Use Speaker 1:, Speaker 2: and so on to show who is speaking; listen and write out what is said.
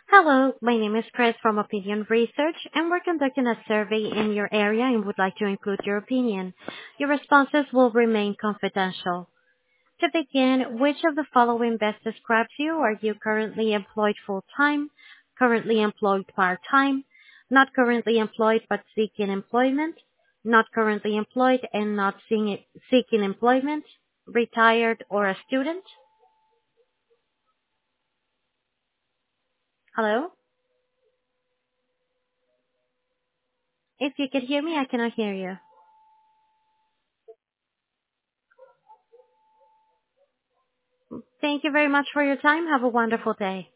Speaker 1: Hello, my name is Chris from Opinion Research, and we're conducting a survey in your area and would like to include your opinion. Your responses will remain confidential. To begin, which of the following best describes you? Are you currently employed full-time, currently employed part-time, not currently employed but seeking employment, not currently employed and not seeking employment, retired or a student? Hello? If you can hear me, I cannot hear you. Thank you very much for your time. Have a wonderful day.